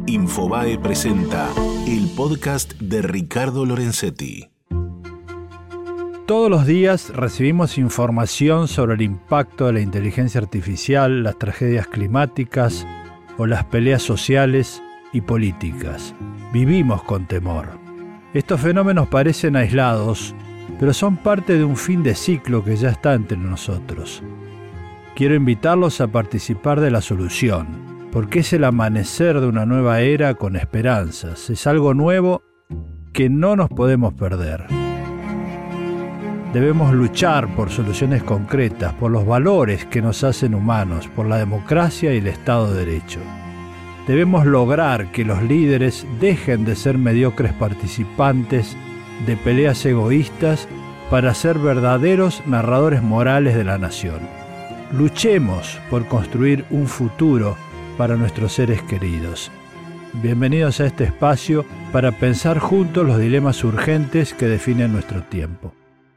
Infobae presenta el podcast de Ricardo Lorenzetti. Todos los días recibimos información sobre el impacto de la inteligencia artificial, las tragedias climáticas o las peleas sociales y políticas. Vivimos con temor. Estos fenómenos parecen aislados, pero son parte de un fin de ciclo que ya está entre nosotros. Quiero invitarlos a participar de la solución, porque es el amanecer de una nueva era con esperanzas. Es algo nuevo que no nos podemos perder. Debemos luchar por soluciones concretas, por los valores que nos hacen humanos, por la democracia y el Estado de Derecho. Debemos lograr que los líderes dejen de ser mediocres participantes de peleas egoístas para ser verdaderos narradores morales de la nación. Luchemos por construir un futuro para nuestros seres queridos. Bienvenidos a este espacio para pensar juntos los dilemas urgentes que definen nuestro tiempo.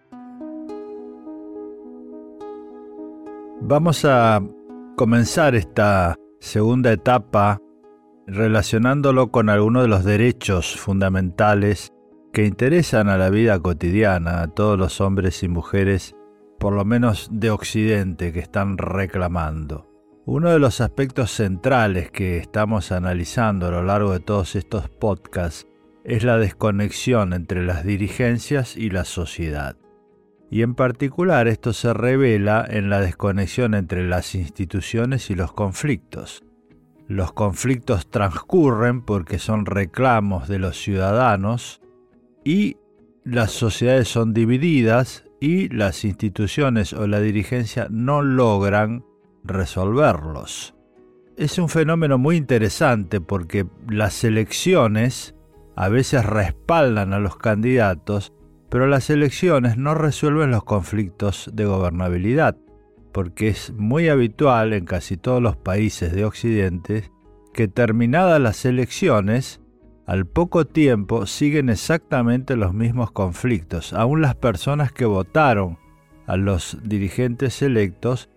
Vamos a comenzar esta segunda etapa relacionándolo con algunos de los derechos fundamentales que interesan a la vida cotidiana, a todos los hombres y mujeres, por lo menos de Occidente, que están reclamando. Uno de los aspectos centrales que estamos analizando a lo largo de todos estos podcasts es la desconexión entre las dirigencias y la sociedad. Y en particular esto se revela en la desconexión entre las instituciones y los conflictos. Los conflictos transcurren porque son reclamos de los ciudadanos y las sociedades son divididas y las instituciones o la dirigencia no logran resolverlos. Es un fenómeno muy interesante porque las elecciones a veces respaldan a los candidatos, pero las elecciones no resuelven los conflictos de gobernabilidad, porque es muy habitual en casi todos los países de Occidente que terminadas las elecciones, al poco tiempo siguen exactamente los mismos conflictos. Aún las personas que votaron a los dirigentes electos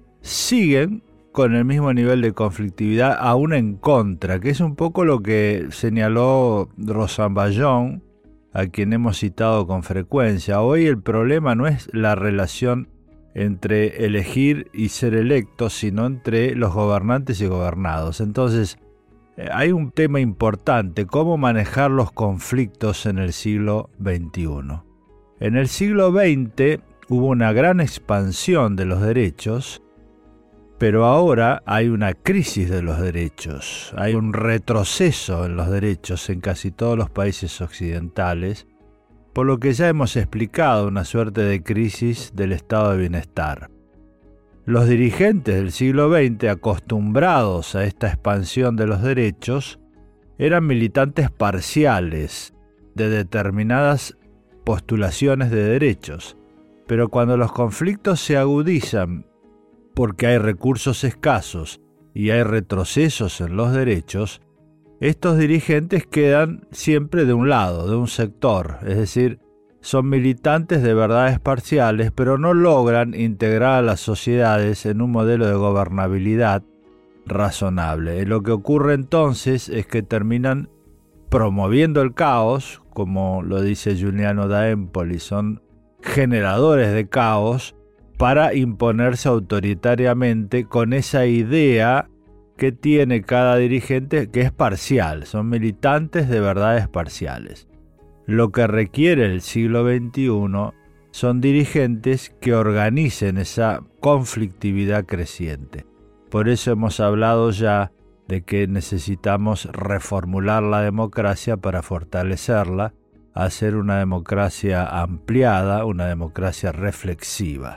siguen con el mismo nivel de conflictividad, aún en contra, que es un poco lo que señaló Rosanvallón, a quien hemos citado con frecuencia. Hoy el problema no es la relación entre elegir y ser electo, sino entre los gobernantes y gobernados. Entonces, hay un tema importante: cómo manejar los conflictos en el siglo XXI. En el siglo XX hubo una gran expansión de los derechos, pero ahora hay una crisis de los derechos, hay un retroceso en los derechos en casi todos los países occidentales, por lo que ya hemos explicado una suerte de crisis del estado de bienestar. Los dirigentes del siglo XX, acostumbrados a esta expansión de los derechos, eran militantes parciales de determinadas postulaciones de derechos, pero cuando los conflictos se agudizan porque hay recursos escasos y hay retrocesos en los derechos, estos dirigentes quedan siempre de un lado, de un sector, es decir, son militantes de verdades parciales, pero no logran integrar a las sociedades en un modelo de gobernabilidad razonable. Lo que ocurre entonces es que terminan promoviendo el caos, como lo dice Giuliano da Empoli, son generadores de caos para imponerse autoritariamente con esa idea que tiene cada dirigente, que es parcial, son militantes de verdades parciales. Lo que requiere el siglo XXI son dirigentes que organicen esa conflictividad creciente. Por eso hemos hablado ya de que necesitamos reformular la democracia para fortalecerla, hacer una democracia ampliada, una democracia reflexiva.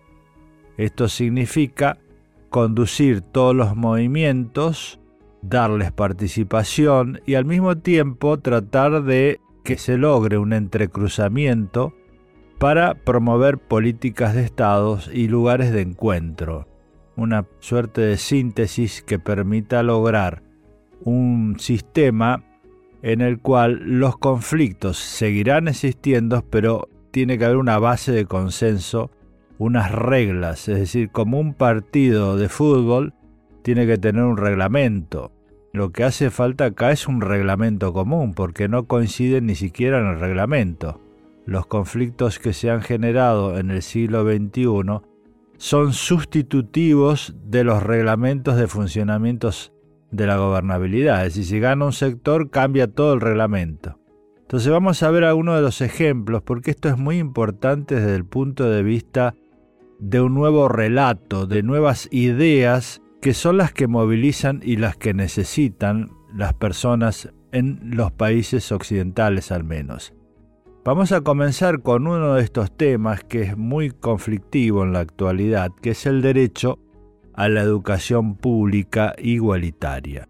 Esto significa conducir todos los movimientos, darles participación y al mismo tiempo tratar de que se logre un entrecruzamiento para promover políticas de estados y lugares de encuentro, una suerte de síntesis que permita lograr un sistema en el cual los conflictos seguirán existiendo, pero tiene que haber una base de consenso, unas reglas, es decir, como un partido de fútbol tiene que tener un reglamento. lo que hace falta acá es un reglamento común, porque no coinciden ni siquiera en el reglamento. Los conflictos que se han generado en el siglo XXI son sustitutivos de los reglamentos de funcionamientos de la gobernabilidad. Es decir, si gana un sector, cambia todo el reglamento. Entonces vamos a ver algunos de los ejemplos, porque esto es muy importante desde el punto de vista de un nuevo relato, de nuevas ideas que son las que movilizan y las que necesitan las personas en los países occidentales al menos. Vamos a comenzar con uno de estos temas que es muy conflictivo en la actualidad, que es el derecho a la educación pública igualitaria.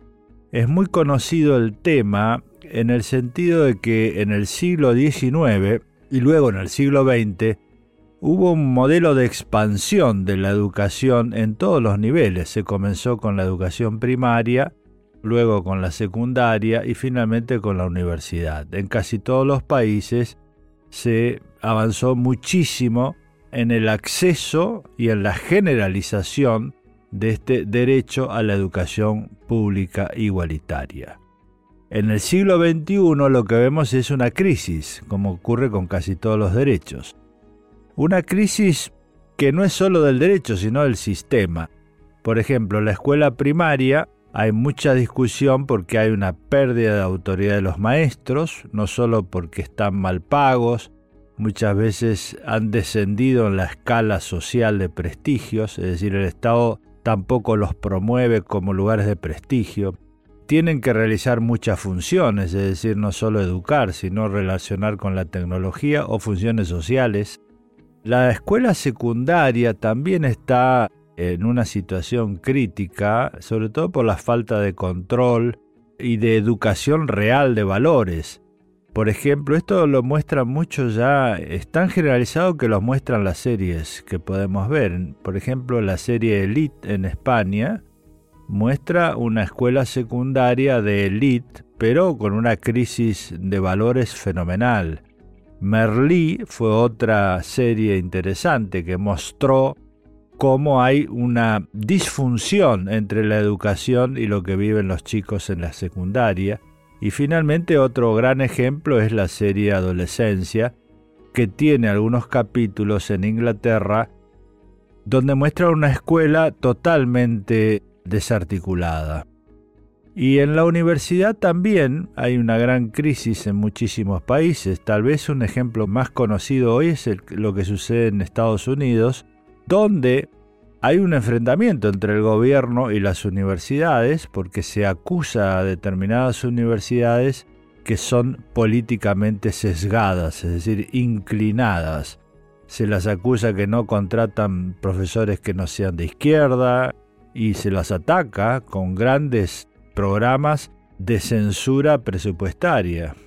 Es muy conocido el tema en el sentido de que en el siglo XIX y luego en el siglo XX hubo un modelo de expansión de la educación en todos los niveles. Se comenzó con la educación primaria, luego con la secundaria y finalmente con la universidad. En casi todos los países se avanzó muchísimo en el acceso y en la generalización de este derecho a la educación pública igualitaria. En el siglo XXI lo que vemos es una crisis, como ocurre con casi todos los derechos. Una crisis que no es solo del derecho, sino del sistema. Por ejemplo, en la escuela primaria hay mucha discusión porque hay una pérdida de autoridad de los maestros, no solo porque están mal pagos, muchas veces han descendido en la escala social de prestigios, es decir, el Estado tampoco los promueve como lugares de prestigio. Tienen que realizar muchas funciones, es decir, no solo educar, sino relacionar con la tecnología o funciones sociales. La escuela secundaria también está en una situación crítica, sobre todo por la falta de control y de educación real de valores. Por ejemplo, esto lo muestran mucho ya, es tan generalizado que lo muestran las series que podemos ver. Por ejemplo, la serie Elite en España muestra una escuela secundaria de élite, pero con una crisis de valores fenomenal. Merlí fue otra serie interesante que mostró cómo hay una disfunción entre la educación y lo que viven los chicos en la secundaria. Y finalmente otro gran ejemplo es la serie Adolescencia, que tiene algunos capítulos en Inglaterra donde muestra una escuela totalmente desarticulada. Y en la universidad también hay una gran crisis en muchísimos países. Tal vez un ejemplo más conocido hoy es lo que sucede en Estados Unidos, donde hay un enfrentamiento entre el gobierno y las universidades porque se acusa a determinadas universidades que son políticamente sesgadas, es decir, inclinadas. Se las acusa que no contratan profesores que no sean de izquierda y se las ataca con grandes programas de censura presupuestaria.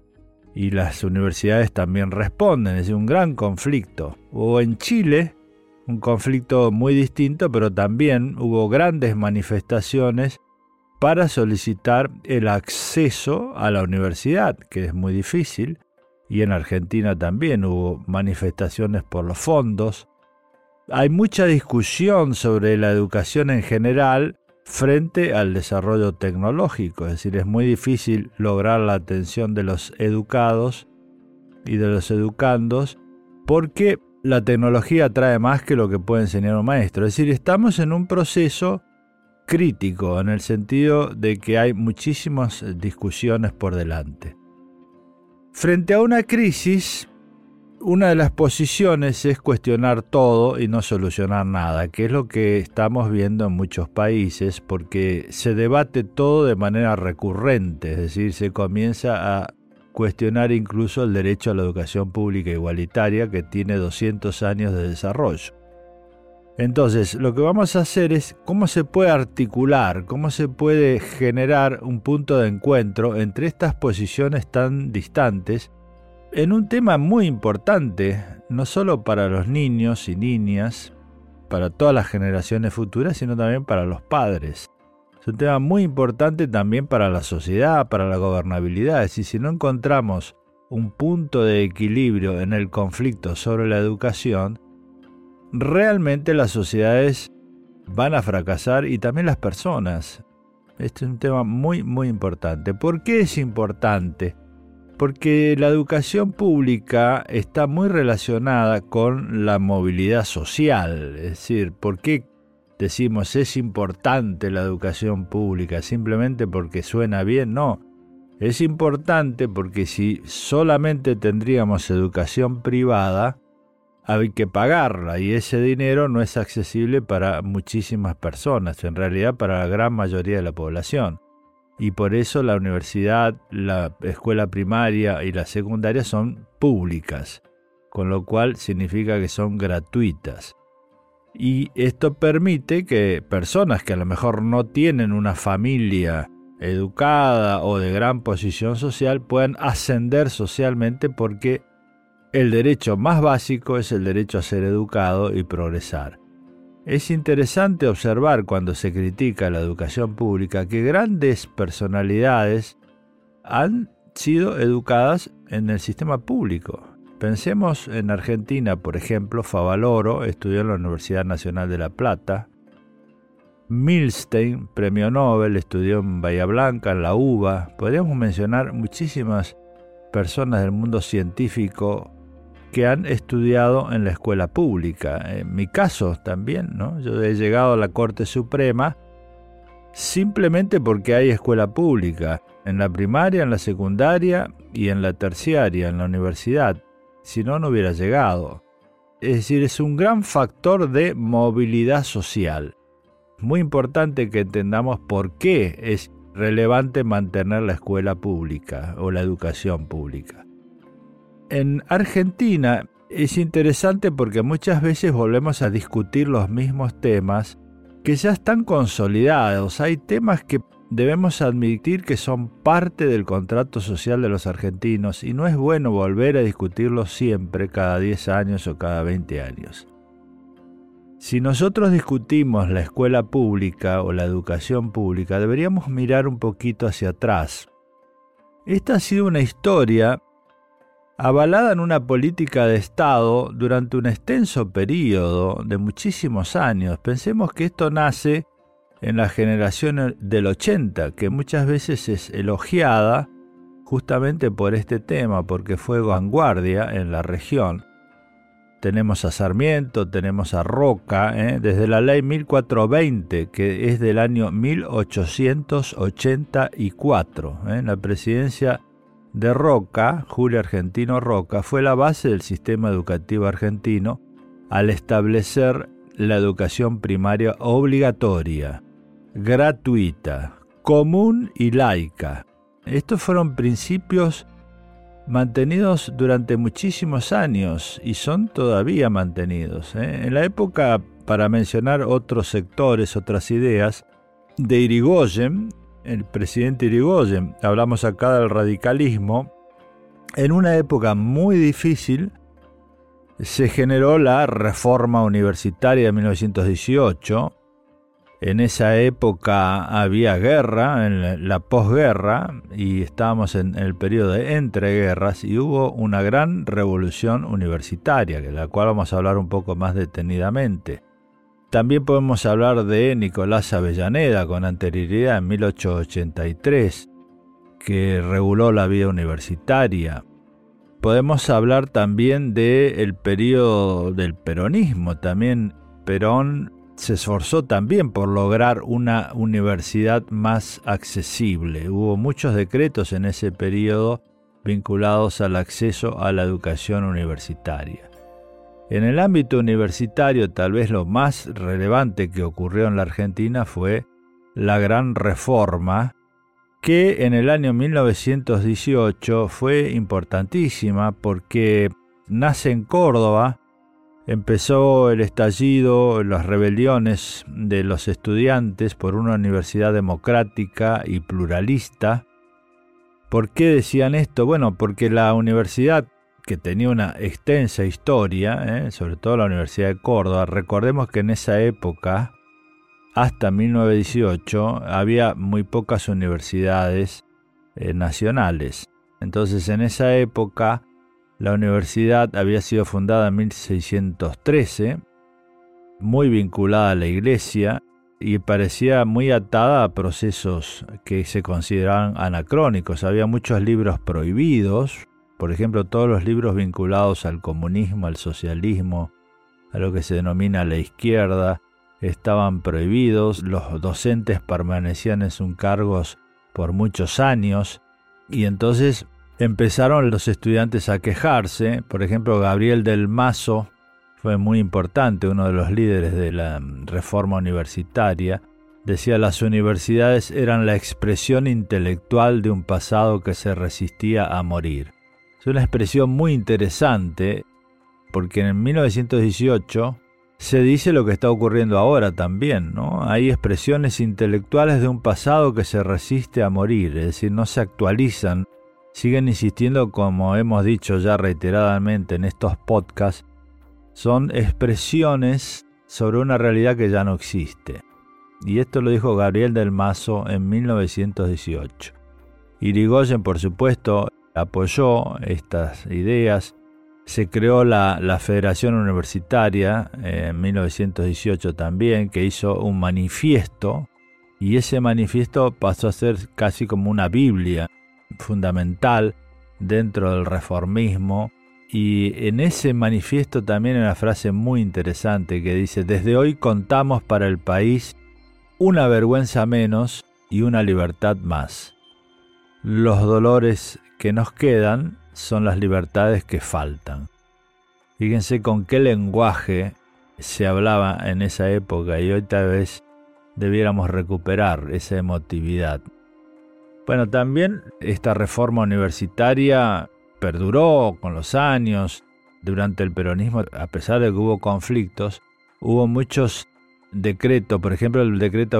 Y las universidades también responden, es decir, un gran conflicto. O en Chile, un conflicto muy distinto, pero también hubo grandes manifestaciones para solicitar el acceso a la universidad, que es muy difícil, y en Argentina también hubo manifestaciones por los fondos. Hay mucha discusión sobre la educación en general frente al desarrollo tecnológico, es decir, es muy difícil lograr la atención de los educados y de los educandos porque la tecnología trae más que lo que puede enseñar un maestro. Es decir, estamos en un proceso crítico en el sentido de que hay muchísimas discusiones por delante. Frente a una crisis, una de las posiciones es cuestionar todo y no solucionar nada, que es lo que estamos viendo en muchos países, porque se debate todo de manera recurrente, es decir, se comienza a cuestionar incluso el derecho a la educación pública igualitaria, que tiene 200 años de desarrollo. Entonces, lo que vamos a hacer es cómo se puede articular, cómo se puede generar un punto de encuentro entre estas posiciones tan distantes en un tema muy importante, no solo para los niños y niñas, para todas las generaciones futuras, sino también para los padres. Es un tema muy importante también para la sociedad, para la gobernabilidad. Es decir, si no encontramos un punto de equilibrio en el conflicto sobre la educación, realmente las sociedades van a fracasar y también las personas. Este es un tema muy, muy importante. ¿Por qué es importante? Porque la educación pública está muy relacionada con la movilidad social. Es decir, ¿por qué decimos es importante la educación pública? ¿Simplemente porque suena bien? No. Es importante porque si solamente tendríamos educación privada, hay que pagarla y ese dinero no es accesible para muchísimas personas, en realidad para la gran mayoría de la población. Y por eso la universidad, la escuela primaria y la secundaria son públicas, con lo cual significa que son gratuitas. Y esto permite que personas que a lo mejor no tienen una familia educada o de gran posición social puedan ascender socialmente porque el derecho más básico es el derecho a ser educado y progresar. Es interesante observar cuando se critica la educación pública que grandes personalidades han sido educadas en el sistema público. Pensemos en Argentina, por ejemplo, Favaloro estudió en la Universidad Nacional de La Plata. Milstein, premio Nobel, estudió en Bahía Blanca, en la UBA. Podríamos mencionar muchísimas personas del mundo científico que han estudiado en la escuela pública. En mi caso también, ¿no? Yo he llegado a la Corte Suprema simplemente porque hay escuela pública, en la primaria, en la secundaria y en la terciaria, en la universidad. Si no, no hubiera llegado. Es decir, es un gran factor de movilidad social. Muy importante que entendamos por qué es relevante mantener la escuela pública o la educación pública. En Argentina es interesante porque muchas veces volvemos a discutir los mismos temas que ya están consolidados. Hay temas que debemos admitir que son parte del contrato social de los argentinos y no es bueno volver a discutirlos siempre, cada 10 años o cada 20 años. Si nosotros discutimos la escuela pública o la educación pública, deberíamos mirar un poquito hacia atrás. Esta ha sido una historia avalada en una política de Estado durante un extenso periodo de muchísimos años. Pensemos que esto nace en la generación del 80, que muchas veces es elogiada justamente por este tema, porque fue vanguardia en la región. Tenemos a Sarmiento, tenemos a Roca, desde la ley 1420, que es del año 1884, la presidencia de Roca, Julio Argentino Roca, fue la base del sistema educativo argentino al establecer la educación primaria obligatoria, gratuita, común y laica. Estos fueron principios mantenidos durante muchísimos años y son todavía mantenidos. En la época, para mencionar otros sectores, otras ideas, de Irigoyen, el presidente Irigoyen, hablamos acá del radicalismo, en una época muy difícil se generó la reforma universitaria de 1918. En esa época había guerra, en la posguerra, y estábamos en el periodo de entreguerras, y hubo una gran revolución universitaria, de la cual vamos a hablar un poco más detenidamente. También podemos hablar de Nicolás Avellaneda, con anterioridad en 1883, que reguló la vida universitaria. Podemos hablar también del periodo del peronismo. También Perón se esforzó también por lograr una universidad más accesible. Hubo muchos decretos en ese periodo vinculados al acceso a la educación universitaria. En el ámbito universitario, tal vez lo más relevante que ocurrió en la Argentina fue la Gran Reforma, que en el año 1918 fue importantísima porque nace en Córdoba. Empezó el estallido, las rebeliones de los estudiantes por una universidad democrática y pluralista. ¿Por qué decían esto? Bueno, porque la universidad, que tenía una extensa historia, sobre todo la Universidad de Córdoba, recordemos que en esa época, hasta 1918, había muy pocas universidades nacionales. Entonces, en esa época, la universidad había sido fundada en 1613, muy vinculada a la iglesia, y parecía muy atada a procesos que se consideraban anacrónicos. Había muchos libros prohibidos, por ejemplo, todos los libros vinculados al comunismo, al socialismo, a lo que se denomina la izquierda, estaban prohibidos. Los docentes permanecían en sus cargos por muchos años y entonces empezaron los estudiantes a quejarse. Por ejemplo, Gabriel del Mazo fue muy importante, uno de los líderes de la reforma universitaria. Decía: las universidades eran la expresión intelectual de un pasado que se resistía a morir. Es una expresión muy interesante porque en 1918 se dice lo que está ocurriendo ahora también, ¿no? Hay expresiones intelectuales de un pasado que se resiste a morir, es decir, no se actualizan, siguen insistiendo, como hemos dicho ya reiteradamente en estos podcasts, son expresiones sobre una realidad que ya no existe. Y esto lo dijo Gabriel del Mazo en 1918. Irigoyen, por supuesto, apoyó estas ideas. Se creó la Federación Universitaria en 1918 también, que hizo un manifiesto, y ese manifiesto pasó a ser casi como una Biblia fundamental dentro del reformismo. Y en ese manifiesto también hay una frase muy interesante que dice: desde hoy contamos para el país una vergüenza menos y una libertad más. Los dolores que nos quedan son las libertades que faltan. Fíjense con qué lenguaje se hablaba en esa época y hoy tal vez debiéramos recuperar esa emotividad. Bueno, también esta reforma universitaria perduró con los años. Durante el peronismo, a pesar de que hubo conflictos, hubo muchos decretos, por ejemplo el decreto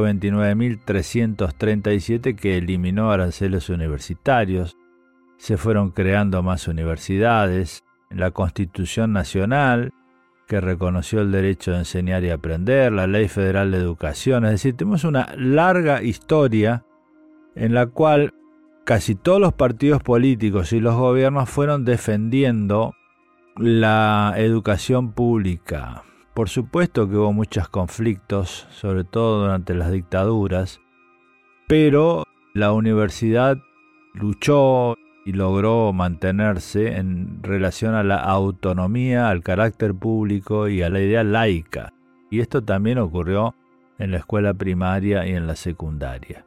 29.337 que eliminó aranceles universitarios. Se fueron creando más universidades, la Constitución Nacional, que reconoció el derecho de enseñar y aprender, la Ley Federal de Educación. Es decir, tenemos una larga historia en la cual casi todos los partidos políticos y los gobiernos fueron defendiendo la educación pública. Por supuesto que hubo muchos conflictos, sobre todo durante las dictaduras, pero la universidad luchó y logró mantenerse en relación a la autonomía, al carácter público y a la idea laica. Y esto también ocurrió en la escuela primaria y en la secundaria.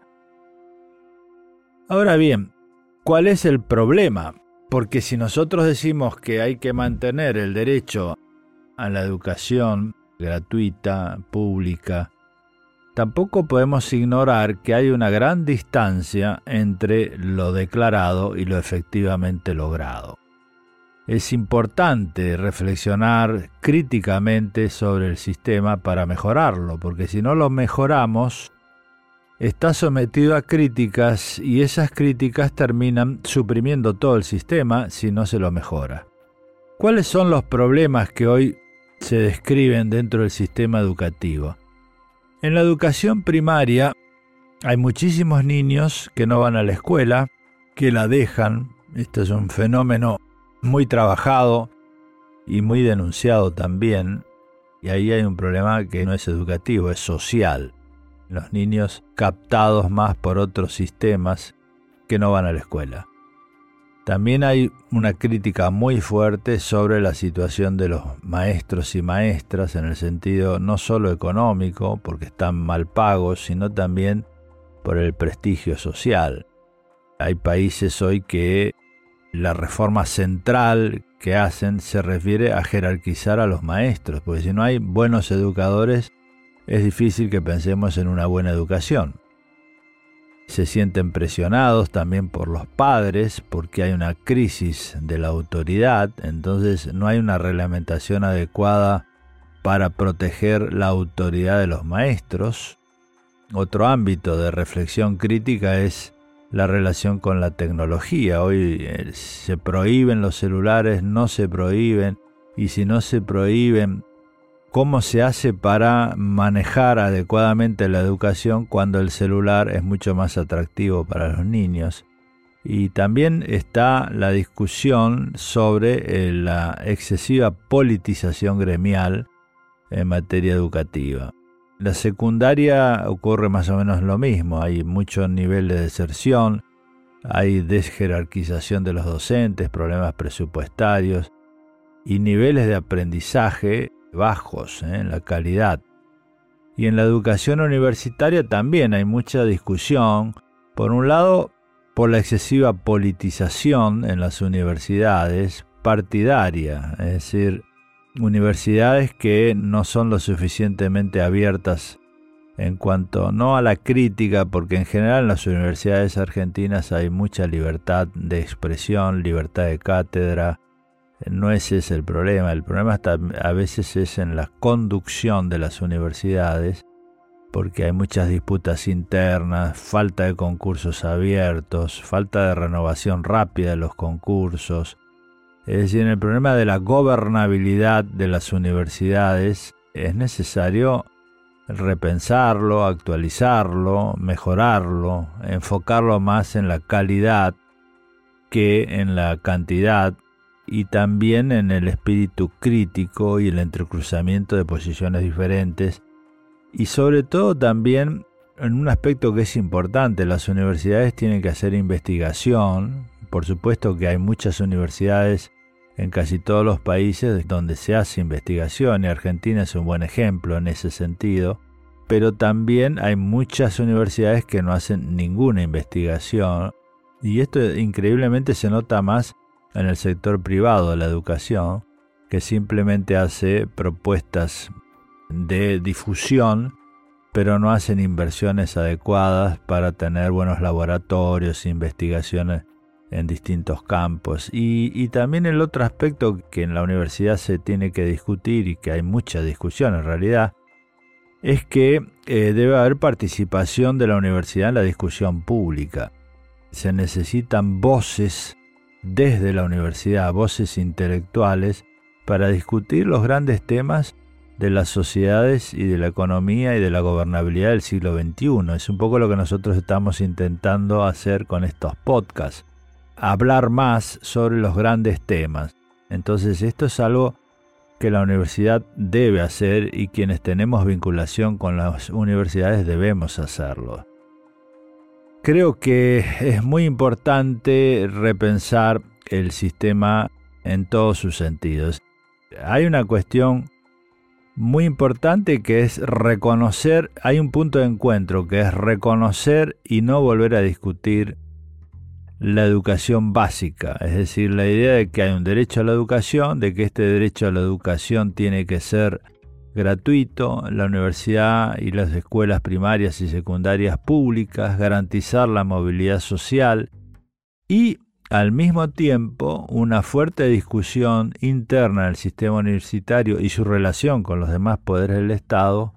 Ahora bien, ¿cuál es el problema? Porque si nosotros decimos que hay que mantener el derecho a la educación gratuita, pública, tampoco podemos ignorar que hay una gran distancia entre lo declarado y lo efectivamente logrado. Es importante reflexionar críticamente sobre el sistema para mejorarlo, porque si no lo mejoramos, está sometido a críticas y esas críticas terminan suprimiendo todo el sistema si no se lo mejora. ¿Cuáles son los problemas que hoy se describen dentro del sistema educativo? En la educación primaria hay muchísimos niños que no van a la escuela, que la dejan. Este es un fenómeno muy trabajado y muy denunciado también. Y ahí hay un problema que no es educativo, es social. Los niños captados más por otros sistemas que no van a la escuela. También hay una crítica muy fuerte sobre la situación de los maestros y maestras en el sentido no solo económico, porque están mal pagos, sino también por el prestigio social. Hay países hoy que la reforma central que hacen se refiere a jerarquizar a los maestros, porque si no hay buenos educadores, es difícil que pensemos en una buena educación. Se sienten presionados también por los padres porque hay una crisis de la autoridad, entonces no hay una reglamentación adecuada para proteger la autoridad de los maestros. Otro ámbito de reflexión crítica es la relación con la tecnología. Hoy se prohíben los celulares, no se prohíben, y si no se prohíben, ¿cómo se hace para manejar adecuadamente la educación cuando el celular es mucho más atractivo para los niños? Y también está la discusión sobre la excesiva politización gremial en materia educativa. La secundaria ocurre más o menos lo mismo, hay mucho nivel de deserción, hay desjerarquización de los docentes, problemas presupuestarios y niveles de aprendizaje bajos en la calidad. Y en la educación universitaria también hay mucha discusión, por un lado, por la excesiva politización en las universidades, partidaria, es decir, universidades que no son lo suficientemente abiertas en cuanto no a la crítica, porque en general en las universidades argentinas hay mucha libertad de expresión, libertad de cátedra. No ese es el problema hasta a veces es en la conducción de las universidades, porque hay muchas disputas internas, falta de concursos abiertos, falta de renovación rápida de los concursos. Es decir, en el problema de la gobernabilidad de las universidades es necesario repensarlo, actualizarlo, mejorarlo, enfocarlo más en la calidad que en la cantidad y también en el espíritu crítico y el entrecruzamiento de posiciones diferentes y sobre todo también en un aspecto que es importante, las universidades tienen que hacer investigación. Por supuesto que hay muchas universidades en casi todos los países donde se hace investigación y Argentina es un buen ejemplo en ese sentido, pero también hay muchas universidades que no hacen ninguna investigación y esto increíblemente se nota más en el sector privado de la educación, que simplemente hace propuestas de difusión, pero no hacen inversiones adecuadas para tener buenos laboratorios, investigaciones en distintos campos. Y también el otro aspecto que en la universidad se tiene que discutir y que hay mucha discusión en realidad, es que debe haber participación de la universidad en la discusión pública. Se necesitan voces desde la universidad, voces intelectuales, para discutir los grandes temas de las sociedades y de la economía y de la gobernabilidad del siglo XXI. Es un poco lo que nosotros estamos intentando hacer con estos podcasts, hablar más sobre los grandes temas. Entonces esto es algo que la universidad debe hacer y quienes tenemos vinculación con las universidades debemos hacerlo. Creo que es muy importante repensar el sistema en todos sus sentidos. Hay una cuestión muy importante que es reconocer, hay un punto de encuentro que es reconocer y no volver a discutir la educación básica, es decir, la idea de que hay un derecho a la educación, de que este derecho a la educación tiene que ser gratuito, la universidad y las escuelas primarias y secundarias públicas, garantizar la movilidad social y al mismo tiempo una fuerte discusión interna del sistema universitario y su relación con los demás poderes del Estado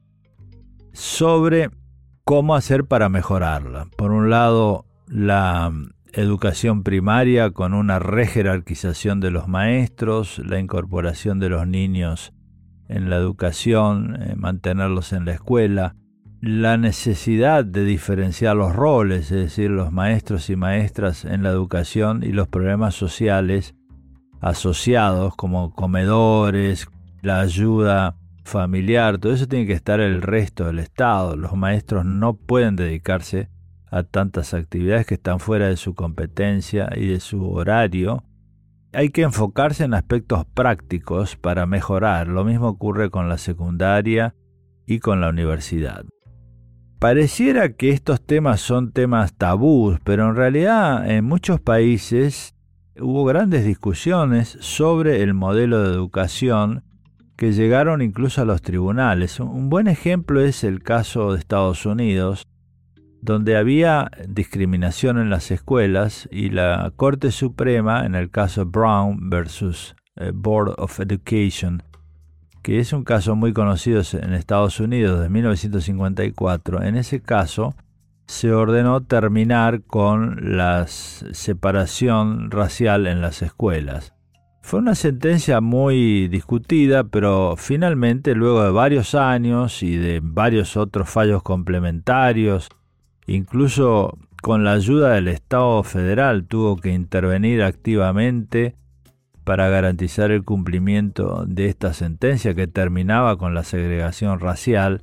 sobre cómo hacer para mejorarla. Por un lado, la educación primaria con una rejerarquización de los maestros, la incorporación de los niños en la educación, mantenerlos en la escuela, la necesidad de diferenciar los roles, es decir, los maestros y maestras en la educación y los problemas sociales asociados como comedores, la ayuda familiar, todo eso tiene que estar el resto del Estado. Los maestros no pueden dedicarse a tantas actividades que están fuera de su competencia y de su horario. Hay que enfocarse en aspectos prácticos para mejorar. Lo mismo ocurre con la secundaria y con la universidad. Pareciera que estos temas son temas tabús, pero en realidad en muchos países hubo grandes discusiones sobre el modelo de educación que llegaron incluso a los tribunales. Un buen ejemplo es el caso de Estados Unidos, donde había discriminación en las escuelas y la Corte Suprema, en el caso Brown versus Board of Education, que es un caso muy conocido en Estados Unidos de 1954, en ese caso se ordenó terminar con la separación racial en las escuelas. Fue una sentencia muy discutida, pero finalmente, luego de varios años y de varios otros fallos complementarios, incluso con la ayuda del Estado federal tuvo que intervenir activamente para garantizar el cumplimiento de esta sentencia que terminaba con la segregación racial.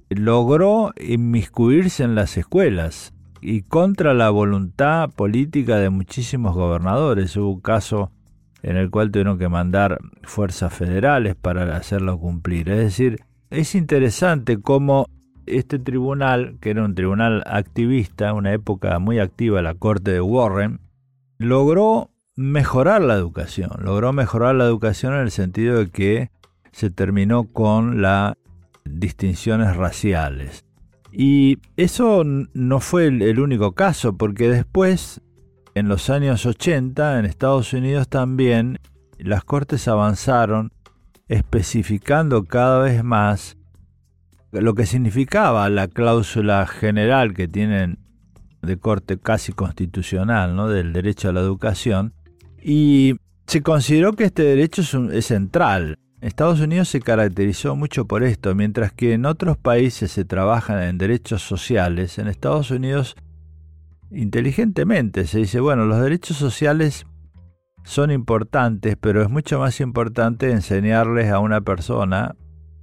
logró inmiscuirse en las escuelas y contra la voluntad política de muchísimos gobernadores. Hubo un caso en el cual tuvieron que mandar fuerzas federales para hacerlo cumplir. Es decir, es interesante cómo este tribunal, que era un tribunal activista, una época muy activa, la corte de Warren, logró mejorar la educación. Logró mejorar la educación en el sentido de que se terminó con las distinciones raciales. Y eso no fue el único caso, porque después, en los años 80, en Estados Unidos también, las cortes avanzaron especificando cada vez más lo que significaba la cláusula general que tienen de corte casi constitucional, ¿no?, del derecho a la educación, y se consideró que este derecho es central. Estados Unidos se caracterizó mucho por esto, mientras que en otros países se trabajan en derechos sociales. En Estados Unidos, inteligentemente se dice, bueno, los derechos sociales son importantes, pero es mucho más importante enseñarles a una persona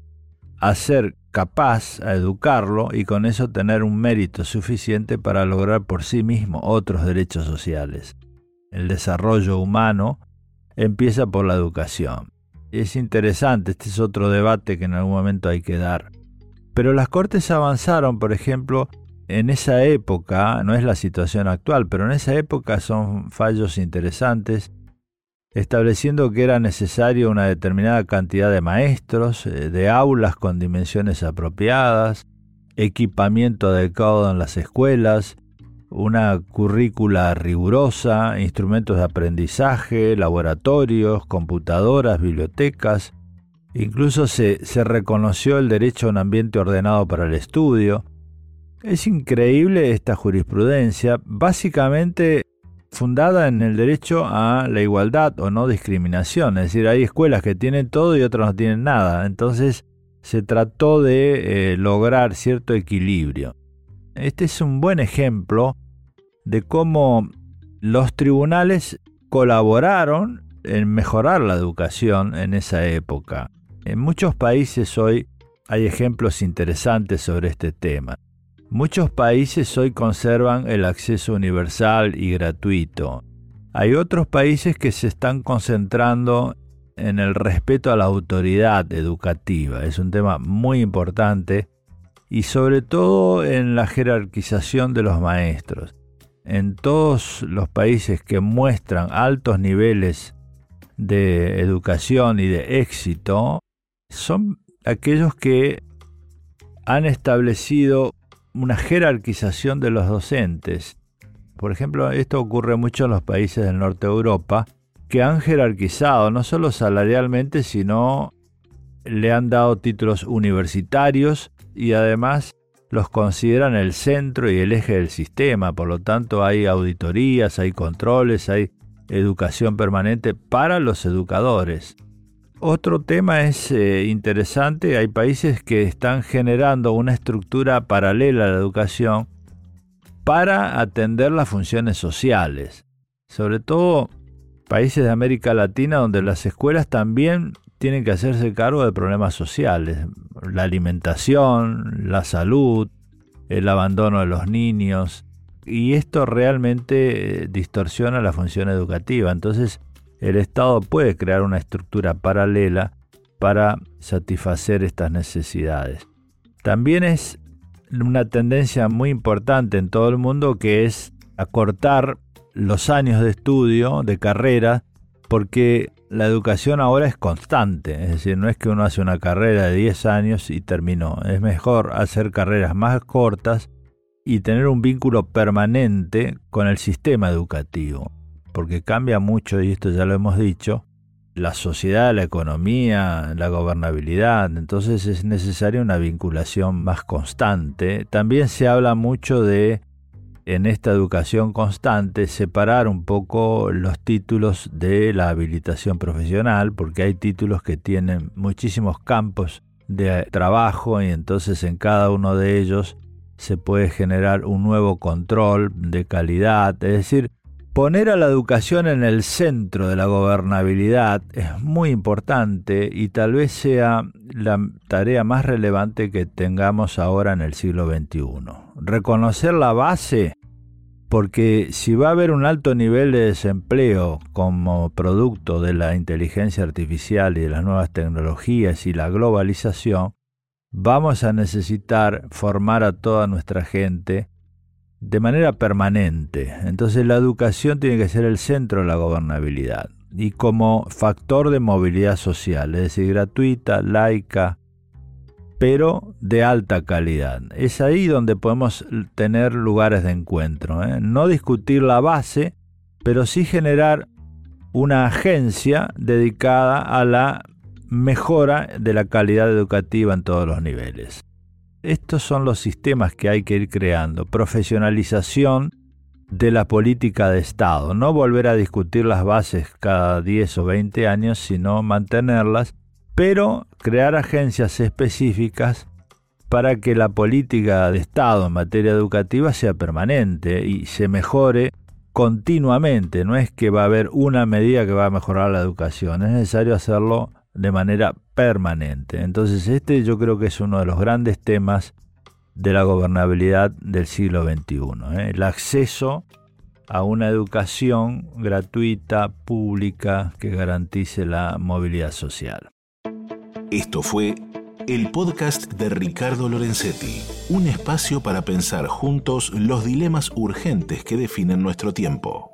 a ser capaz, a educarlo y con eso tener un mérito suficiente para lograr por sí mismo otros derechos sociales. El desarrollo humano empieza por la educación. Es interesante, este es otro debate que en algún momento hay que dar. Pero las cortes avanzaron, por ejemplo, en esa época, no es la situación actual, pero en esa época son fallos interesantes, estableciendo que era necesario una determinada cantidad de maestros, de aulas con dimensiones apropiadas, equipamiento adecuado en las escuelas, una currícula rigurosa, instrumentos de aprendizaje, laboratorios, computadoras, bibliotecas. Incluso se reconoció el derecho a un ambiente ordenado para el estudio. Es increíble esta jurisprudencia, básicamente fundada en el derecho a la igualdad o no discriminación. Es decir, hay escuelas que tienen todo y otras no tienen nada. Entonces se trató de lograr cierto equilibrio. Este es un buen ejemplo de cómo los tribunales colaboraron en mejorar la educación en esa época. En muchos países hoy hay ejemplos interesantes sobre este tema. Muchos países hoy conservan el acceso universal y gratuito. Hay otros países que se están concentrando en el respeto a la autoridad educativa. Es un tema muy importante. Y sobre todo en la jerarquización de los maestros. En todos los países que muestran altos niveles de educación y de éxito, son aquellos que han establecido una jerarquización de los docentes. Por ejemplo, esto ocurre mucho en los países del norte de Europa, que han jerarquizado no solo salarialmente, sino le han dado títulos universitarios y además los consideran el centro y el eje del sistema. Por lo tanto, hay auditorías, hay controles, hay educación permanente para los educadores. Otro tema es interesante, hay países que están generando una estructura paralela a la educación para atender las funciones sociales. Sobre todo países de América Latina donde las escuelas también tienen que hacerse cargo de problemas sociales, la alimentación, la salud, el abandono de los niños, y esto realmente distorsiona la función educativa. Entonces, el Estado puede crear una estructura paralela para satisfacer estas necesidades. También es una tendencia muy importante en todo el mundo que es acortar los años de estudio, de carrera, porque la educación ahora es constante, es decir, no es que uno hace una carrera de 10 años y terminó. Es mejor hacer carreras más cortas y tener un vínculo permanente con el sistema educativo, porque cambia mucho, y esto ya lo hemos dicho, la sociedad, la economía, la gobernabilidad. Entonces es necesaria una vinculación más constante. También se habla mucho de, en esta educación constante, separar un poco los títulos de la habilitación profesional, porque hay títulos que tienen muchísimos campos de trabajo y entonces en cada uno de ellos se puede generar un nuevo control de calidad. Es decir, Poner a la educación en el centro de la gobernabilidad es muy importante y tal vez sea la tarea más relevante que tengamos ahora en el siglo XXI. Reconocer la base, porque si va a haber un alto nivel de desempleo como producto de la inteligencia artificial y de las nuevas tecnologías y la globalización, vamos a necesitar formar a toda nuestra gente de manera permanente. Entonces la educación tiene que ser el centro de la gobernabilidad y como factor de movilidad social, es decir, gratuita, laica, pero de alta calidad. Es ahí donde podemos tener lugares de encuentro, No discutir la base, pero sí generar una agencia dedicada a la mejora de la calidad educativa en todos los niveles. Estos son los sistemas que hay que ir creando. Profesionalización de la política de Estado. No volver a discutir las bases cada 10 o 20 años, sino mantenerlas, pero crear agencias específicas para que la política de Estado en materia educativa sea permanente y se mejore continuamente. No es que va a haber una medida que va a mejorar la educación, es necesario hacerlo de manera permanente. Entonces yo creo que es uno de los grandes temas de la gobernabilidad del siglo XXI, el acceso a una educación gratuita, pública, que garantice la movilidad social. Esto fue el podcast de Ricardo Lorenzetti, un espacio para pensar juntos los dilemas urgentes que definen nuestro tiempo.